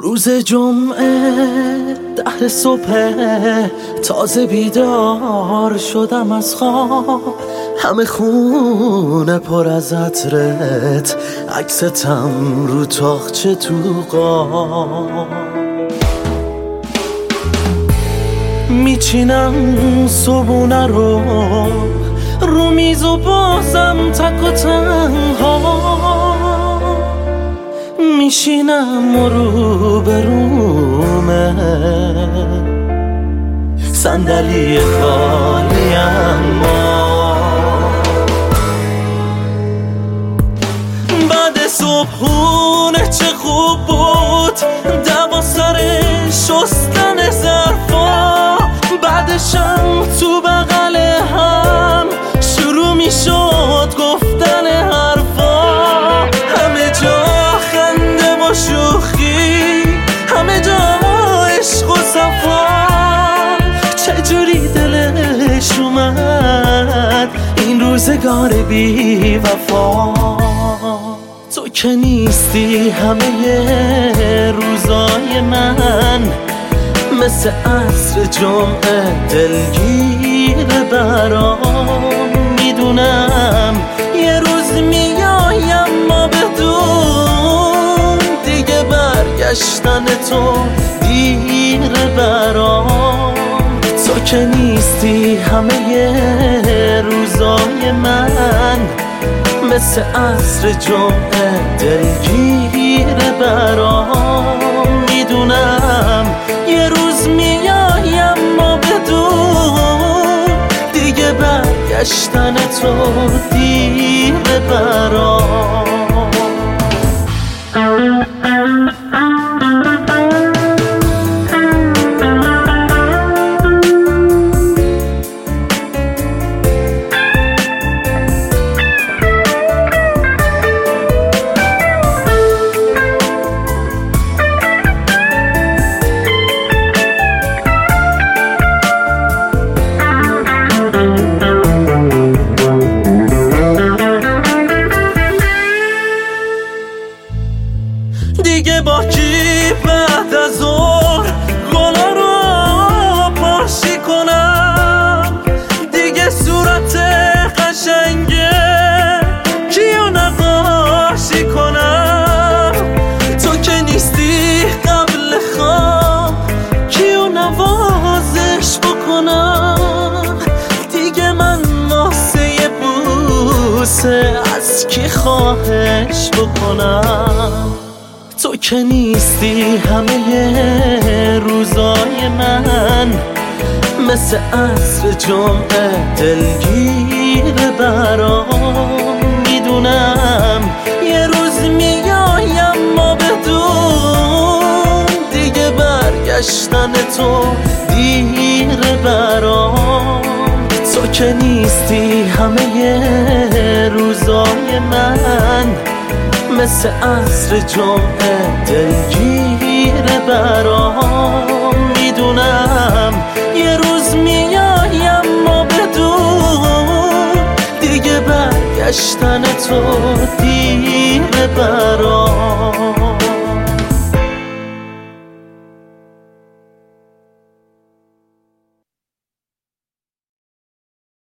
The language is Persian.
روز جمعه 10 صبح تازه بیدار شدم از خواب، همه خونه پر از عطرت، عکستم رو تاقچه تو قاب. میچینم صبونه رو میز و بازم تک و تنها میشینم و رو به رومه صندلی خالی، اما بعد صبحونه چه خوب بود دوا سر شستن ظرفا، بعدشم تو بغل هم شروع میشد گفتن حرفا، همه جا خنده و شوخی، همه جا عشق و صفا، چجوری دلش اومد این روزگار بی وفا. تو که نیستی همه روزای من، مثل عصر جمعه دلگیر برام، میدونم یه روز میایم ما بدون دیگه برگشتن تو دیر برام. تو که نیستی همه روزای من، مثل عصر جمعه دلگیر برام، میدونم یه روز میایم ما بدون دیگه برگشتن تو دیر برام. دیگه با کی بعد از ظهر گلا رو پاشی کنم، دیگه صورت قشنگه کیو نقاشی کنم، تو که نیستی قبل خواب کیو نوازش بکنم، دیگه من واسه یه بوسه از کی خواهش بکنم. تو که نیستی همه روزای من، مثل عصر جمعه دلگیر برام، میدونم یه روز میایم ما بدون دیگه برگشتن تو دیر برام. تو که نیستی همه روزای من، مثل عصر جمعه دلگیر برام، میدونم یه روز میایم ما بدون دیگه برگشتن تو دیر برام.